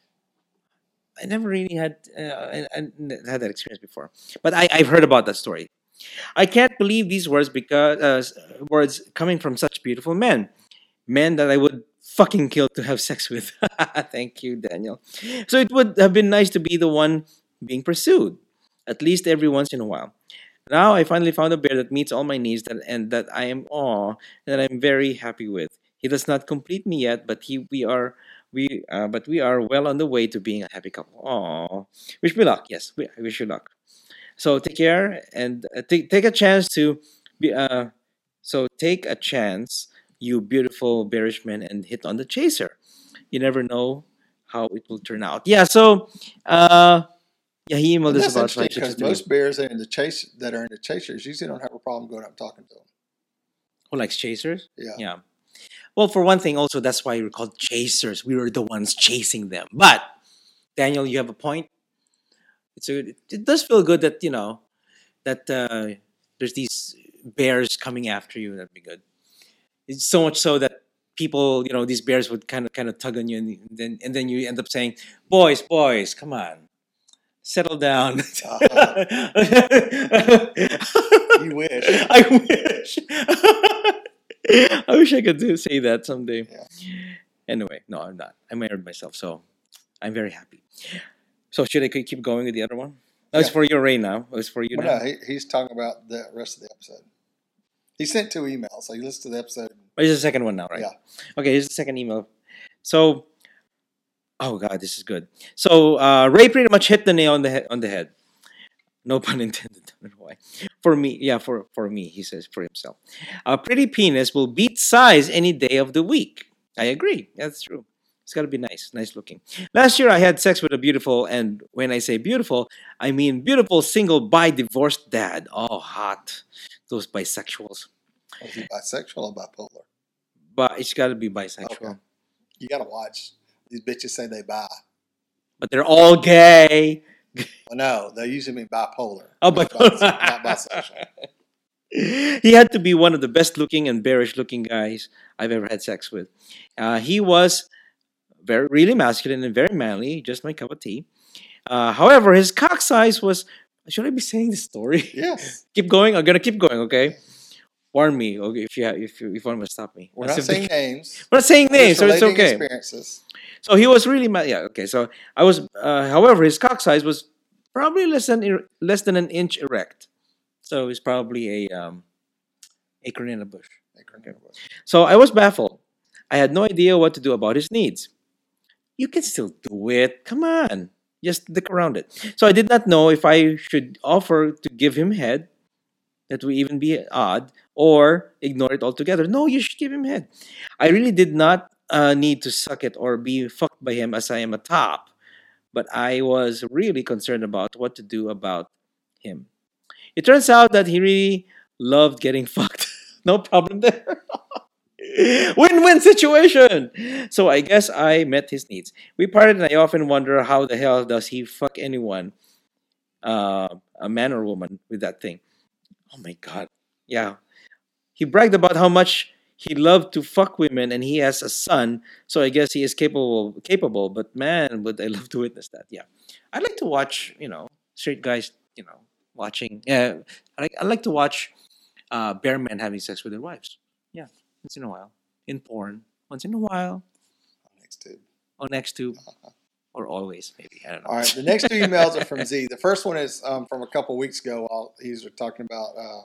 I never really had uh, I, I had that experience before, but I, I've heard about that story. I can't believe these words because uh, s- words coming from such beautiful men, men that I would fucking kill to have sex with. Thank you, Daniel. So it would have been nice to be the one being pursued, at least every once in a while. Now I finally found a bear that meets all my needs that, and that I am aw that I'm very happy with. He does not complete me yet, but he we are we uh, but we are well on the way to being a happy couple. Aw, wish me luck. Yes, we, I wish you luck. So take care and uh, take take a chance to be uh. So take a chance, you beautiful bearish man, and hit on the chaser. You never know how it will turn out. Yeah. So uh Yeah, he emailed And us that's about interesting five because sixty-three. most bears that are in the chase that are in the chasers usually don't have a problem going up and talking to them. Who likes chasers? Yeah. Yeah. Well, for one thing, also that's why we're called chasers. We were the ones chasing them. But Daniel, you have a point. It's a, it does feel good that you know that uh, there's these bears coming after you. That'd be good. It's so much so that people, you know, these bears would kind of kind of tug on you, and then and then you end up saying, "Boys, boys, come on, settle down." Uh-huh. You wish. I wish. I wish I could do, say that someday. Yeah. Anyway, no, I'm not. I married myself, so I'm very happy. So should I keep going with the other one? Oh, it's Yeah. for you, Ray. Now it's for you Well, now. no, he, he's talking about the rest of the episode. He sent two emails, so you listen to the episode. Oh, here's the second one now, right? Yeah. Okay, here's the second email. So, oh god, this is good. So uh, Ray pretty much hit the nail on the head. On the head. No pun intended. I don't know why. For me, yeah, for for me, he says for himself. A pretty penis will beat size any day of the week. I agree. That's true. It's got to be nice, nice looking. Last year, I had sex with a beautiful, and when I say beautiful, I mean beautiful single bi divorced dad. Oh, hot. Those bisexuals. Is he bisexual or bipolar? But it's got to be bisexual. Okay. You got to watch. These bitches say they bi. But they're all gay. Well, no, they usually mean bipolar. Oh, not, but bis- not bisexual. He had to be one of the best looking and bearish looking guys I've ever had sex with. Uh, he was very really masculine and very manly, just my cup of tea. Uh, however, his cock size was. Should I be saying the story? Yes. Keep going. I'm gonna keep going. Okay. Warn me. Okay, if you have, if you if you want to stop me. We're As not if the- saying names. We're not saying We're names, just so it's relating okay. Experiences. So he was really mad. Yeah. Okay. So I was. Uh, however, his cock size was probably less than er- less than an inch erect. So it's probably a um, acorn in a bush. Okay. So I was baffled. I had no idea what to do about his needs. You can still do it. Come on. Just dick around it. So I did not know if I should offer to give him head. That would even be odd. Or ignore it altogether. No, you should give him head. I really did not uh, need to suck it or be fucked by him as I am a top. But I was really concerned about what to do about him. It turns out that he really loved getting fucked. No problem there. Win-win situation. So I guess I met his needs. We parted, and I often wonder how the hell does he fuck anyone, uh, a man or woman, with that thing. Oh my god. Yeah. He bragged about how much he loved to fuck women, and he has a son. So I guess he is capable. Capable. But man, would I love to witness that. Yeah. I'd like to watch. You know, straight guys. You know, watching. Yeah. I like. I like to watch uh, bare men having sex with their wives. Yeah, once in a while. In porn, once in a while. Next two. On next to, or always, maybe. I don't know. All right. The next two emails are from Z. The first one is um, from a couple weeks ago while he's talking about uh,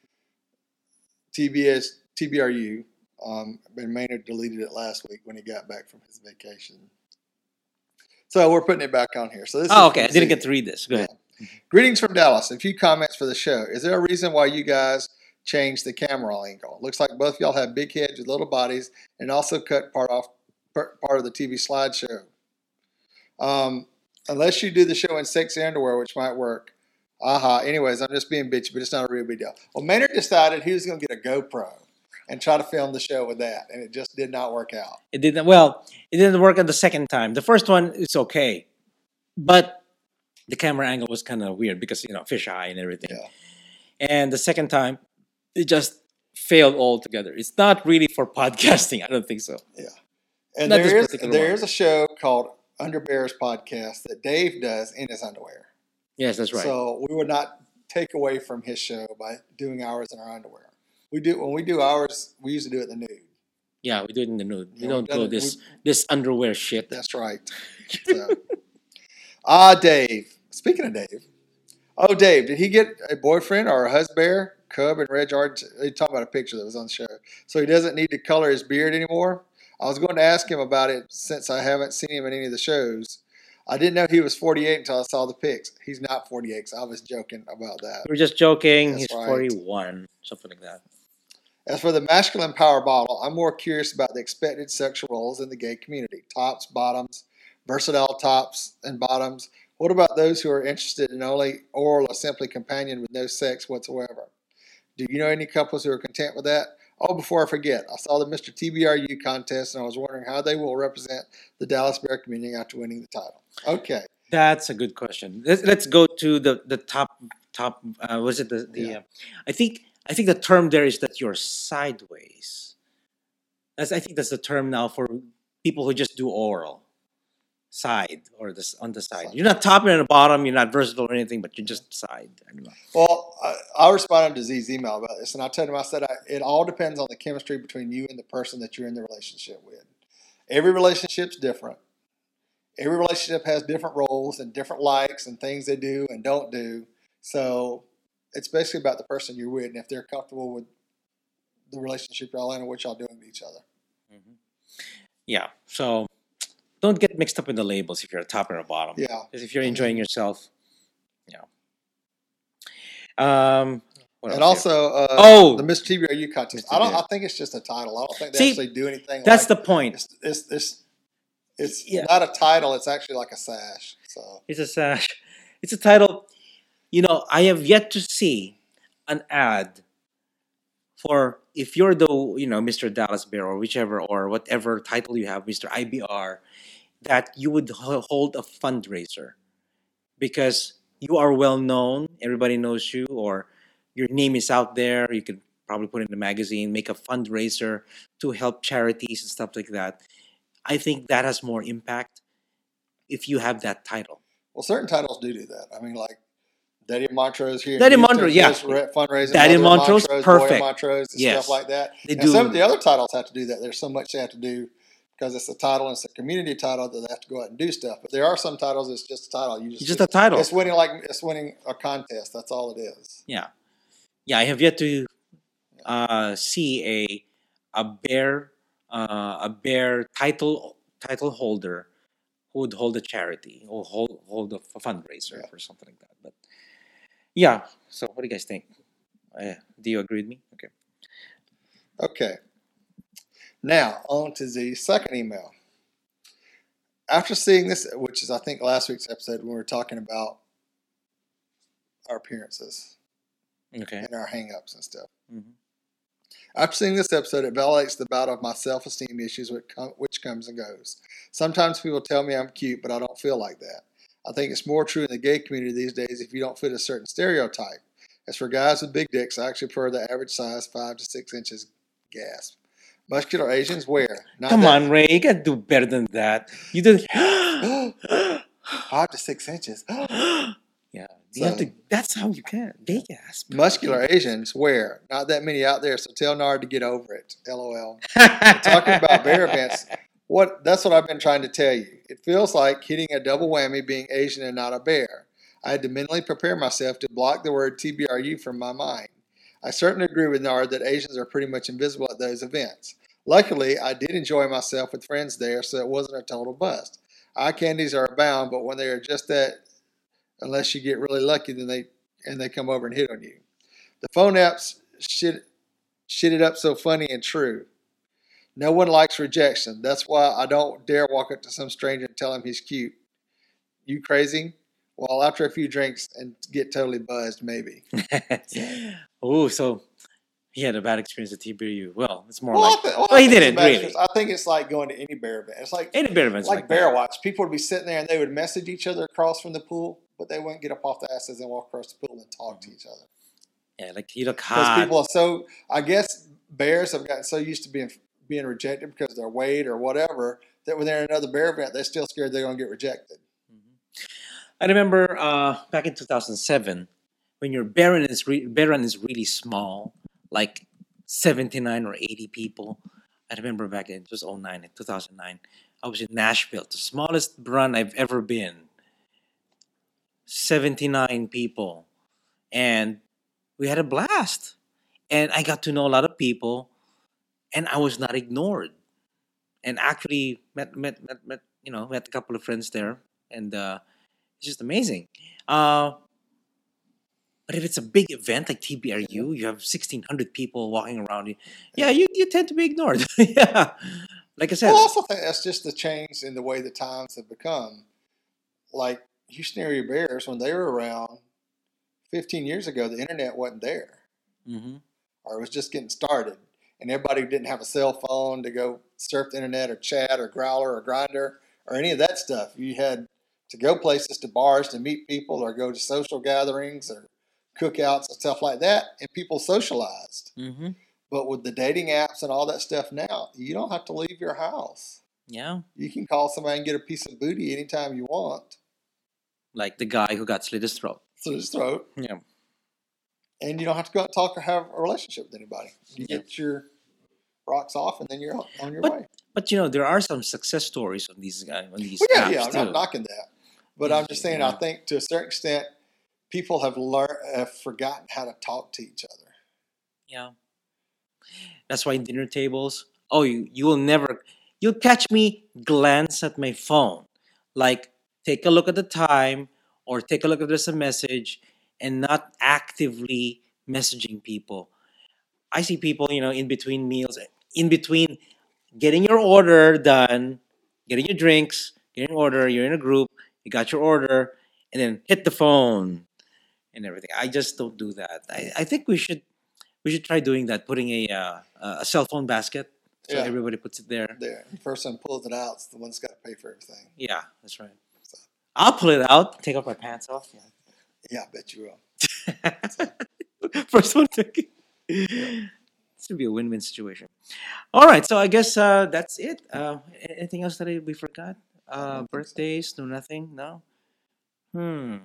T B S, T B R U. Um, but Maynard deleted it last week when he got back from his vacation. So we're putting it back on here. So this Oh, is okay. I from didn't Z. get to read this. Go ahead. Greetings from Dallas. A few comments for the show. Is there a reason why you guys changed the camera angle? Looks like both of y'all have big heads with little bodies, and also cut part off part of the T V slideshow. Um, unless you do the show in sexy underwear, which might work. Aha. Anyways, I'm just being bitchy, but it's not a real big deal. Well, Maynard decided he was going to get a GoPro and try to film the show with that, and it just did not work out. It didn't. Well, it didn't work on the second time. The first one is okay, but the camera angle was kind of weird because you know fisheye and everything. Yeah. And the second time, it just failed altogether. It's not really for podcasting. I don't think so. Yeah. And Not there this is particular there one. is a show called Underbears Podcast that Dave does in his underwear. Yes, that's right. So we would not take away from his show by doing ours in our underwear. We do when we do ours, we usually do it in the nude. Yeah, we do it in the nude. We Yeah, don't we've done go it- this we- this underwear shit. That's right. So. Ah, Dave. Speaking of Dave. Oh, Dave, did he get a boyfriend or a husband? Cub and Reg Art. They talking about a picture that was on the show. So he doesn't need to color his beard anymore. I was going to ask him about it since I haven't seen him in any of the shows. I didn't know he was forty-eight until I saw the pics. He's not forty-eight, so I was joking about that. We're just joking. That's He's right. forty-one, something like that. As for the masculine power bottle, I'm more curious about the expected sexual roles in the gay community. Tops, bottoms, versatile tops and bottoms. What about those who are interested in only oral or simply companion with no sex whatsoever? Do you know any couples who are content with that? Oh, before I forget, I saw the Mister T B R U contest and I was wondering how they will represent the Dallas Bear community after winning the title. Okay. That's a good question. Let's, let's go to the the top top. Uh, was it the the? Yeah. Uh, I think I think the term there is that you're sideways. That's I think that's the term now for people who just do oral, side or this on the side. Side. You're not top and the bottom. You're not versatile or anything, but you're just side. I don't know. Well, I, I responded to Z's email about this, and I told him, I said, I, it all depends on the chemistry between you and the person that you're in the relationship with. Every relationship's different. Every relationship has different roles and different likes and things they do and don't do. So it's basically about the person you're with and if they're comfortable with the relationship y'all in and what y'all doing to each other. Mm-hmm. Yeah. So don't get mixed up in the labels if you're a top or a bottom. Yeah. Because if you're enjoying yourself, yeah. Um. What And else here? also, uh, Oh! the Miss T B R U contest. Mister I don't. Bear. I think it's just a title. I don't think they See, actually do anything. That's like, the point. It's it's it's, it's Yeah. not a title. It's actually like a sash. So It's a sash. It's a title. You know, I have yet to see an ad for if you're the you know Mister Dallas Bear or whichever or whatever title you have, Mister I B R, that you would ho- hold a fundraiser because you are well known, everybody knows you, or your name is out there. You could probably put it in the magazine, make a fundraiser to help charities and stuff like that. I think that has more impact if you have that title. well, certain titles do do that. I mean, like Daddy Montrose here. in Daddy Houston Montrose, yeah. does re- fundraising. Daddy Mother Montrose, Montrose, perfect. Boy Montrose, and Yes. stuff like that. They And do. some of the other titles have to do that. There's so much they have to do because it's a title and it's a community title that they have to go out and do stuff. But there are some titles it's just a title. You just It's just a title. It's winning like it's winning a contest. That's all it is. Yeah, yeah. I have yet to uh, see a a bear uh, a bear title title holder who would hold a charity or hold hold a f- fundraiser Yeah. for something like that. But yeah. So what do you guys think? Uh, do you agree with me? Okay. Okay. Now on to the second email. After seeing this, which is I think last week's episode when we were talking about our appearances Okay. and our hang-ups and stuff. Mhm. After seeing this episode, it validates the bout of my self-esteem issues which, com- which comes and goes. Sometimes people tell me I'm cute, but I don't feel like that. I think it's more true in the gay community these days if you don't fit a certain stereotype. As for guys with big dicks, I actually prefer the average size, five to six inches. Gasp. Muscular Asians, where? Not Come that- on, Ray. You gotta do better than that. You did. Five to six inches. Yeah. You have So- to, that's how you can. Big ass. Muscular Asians, where? Not that many out there, so tell Nard to get over it. LOL. Talking about bear events, what that's what I've been trying to tell you. It feels like hitting a double whammy being Asian and not a bear. I had to mentally prepare myself to block the word T B R U from my mind. I certainly agree with Nard that Asians are pretty much invisible at those events. Luckily, I did enjoy myself with friends there, so it wasn't a total bust. Eye candies are abound, but when they are just that, unless you get really lucky, then they and they come over and hit on you. The phone apps shit shit it up so funny and true. No one likes rejection. That's why I don't dare walk up to some stranger and tell him he's cute. You crazy? Well, after a few drinks and get totally buzzed, maybe. Oh, so he had a bad experience at T B U. Well, it's more Well, like. I thi- well, well, I he think it's didn't, a bad really. experience. I think it's like going to any bear event. It's like Any bear events like, like, bear that. watch. People would be sitting there and they would message each other across from the pool, but they wouldn't get up off the asses and walk across the pool and talk to each other. Yeah, like you look Because hot. people are so, I guess bears have gotten so used to being being rejected because of their weight or whatever that when they're in another bear event, they're still scared they're going to get rejected. I remember uh, back in two thousand seven when your bear run is re- bear run is really small, like seventy-nine or eighty people. I remember back in it was oh nine in two thousand nine. I was in Nashville, the smallest run I've ever been. seventy-nine people, and we had a blast. And I got to know a lot of people, and I was not ignored. And actually met met met, met you know met a couple of friends there, and uh, it's just amazing. Uh, but if it's a big event like T B R U, you have sixteen hundred people walking around you. Yeah, you, you tend to be ignored. Yeah, like I said. Well, I also think that's just the change in the way the times have become. Like Houston area bears, when they were around fifteen years ago, the internet wasn't there, Mm-hmm. or it was just getting started, and everybody didn't have a cell phone to go surf the internet or chat or Growler or Grinder or any of that stuff. You had to go places, to bars, to meet people, or go to social gatherings or cookouts and stuff like that, and people socialized. Mm-hmm. But with the dating apps and all that stuff now, you don't have to leave your house. Yeah. You can call somebody and get a piece of booty anytime you want. Like the guy who got slit his throat. Through his throat. Yeah. And you don't have to go out and talk or have a relationship with anybody. You Yeah. get your rocks off, and then you're on on your But way. but you know there are some success stories on these guys on these Well, yeah, apps yeah, I'm too. not knocking that. But I'm just saying, I Yeah. think to a certain extent, people have learned, have forgotten how to talk to each other. Yeah. That's why in dinner tables, oh, you you will never you'll catch me glance at my phone, like take a look at the time or take a look at there's a message, and not actively messaging people. I see people, you know, in between meals, in between getting your order done, getting your drinks, getting your order, you're in a group, you got your order, and then hit the phone and everything. I just don't do that. I, I think we should we should try doing that, putting a uh, a cell phone basket so Yeah. everybody puts it there. There, the person pulls it out, it's the one that's got to pay for everything. Yeah, that's right. So, I'll pull it out, take off my pants off. yeah, I bet you will. Yeah. First one to this would be a win-win situation. All right, so I guess uh, that's it. Uh, a- anything else that I- we forgot? I Uh, don't think so. birthdays? No, nothing. No. Hmm.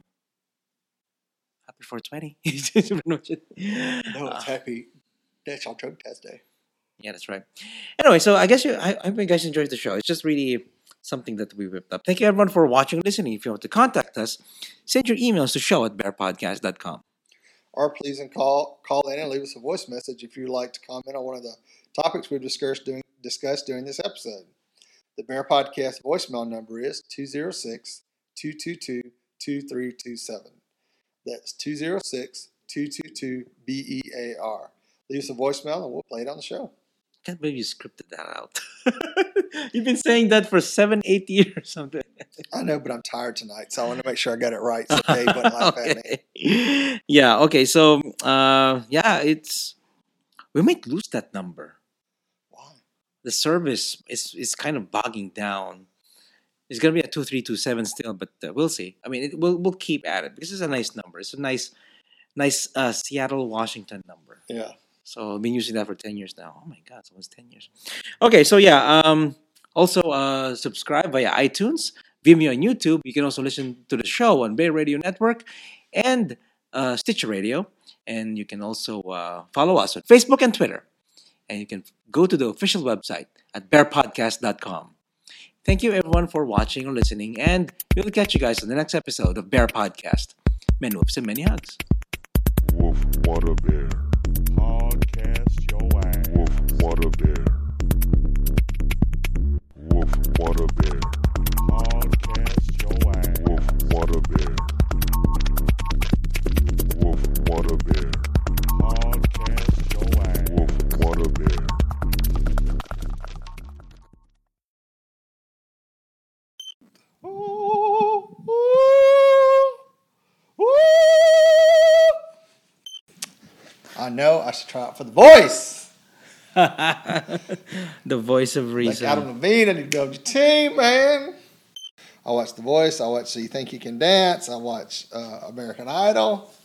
Happy four twenty. No, Uh, it's happy National Drug Test Day. yeah, that's right. Anyway, so I guess you, I, I hope you guys enjoyed the show. It's just really something that we whipped up. Thank you everyone for watching and listening. If you want to contact us, send your emails to show at bear podcast dot com. Or please and call call in and leave us a voice message if you'd like to comment on one of the topics we've discussed during, discussed during this episode. The Bear Podcast voicemail number is two oh six, two two two, two three two seven. That's two oh six, two two two, B E A R. Leave us a voicemail and we'll play it on the show. Can't believe you scripted that out. You've been saying that for seven, eight years or something. I know, but I'm tired tonight, so I want to make sure I got it right so Dave wouldn't laugh at me. Okay. Yeah. Okay. So, uh, yeah, it's we might lose that number. Why? The service is is kind of bogging down. It's gonna be a two three two seven still, but uh, we'll see. I mean, it, we'll we'll keep at it because it's a nice number. It's a nice, nice uh, Seattle, Washington number. Yeah. So I've been using that for ten years now. Oh my God, it's almost ten years. Okay, so yeah, um, also uh, subscribe via iTunes, Vimeo, and YouTube. You can also listen to the show on Bay Radio Network and uh, Stitcher Radio. And you can also uh, follow us on Facebook and Twitter. And you can go to the official website at bear podcast dot com. Thank you everyone for watching or listening. And we'll catch you guys on the next episode of Bear Podcast. Many whoops and many hugs. Woof, what a bear. Podcast your ass. Woof, what a bear. Woof, what a bear. Podcast your ass. Woof, what a bear. Woof, what a bear. Podcast your ass. Woof, what a bear. Ooh, ooh, ooh. I know I should try out for the voice. The voice of Like reason. Adam Levine, I need to build your team, man. I watch The Voice. I watch So You Think You Can Dance. I watch uh, American Idol.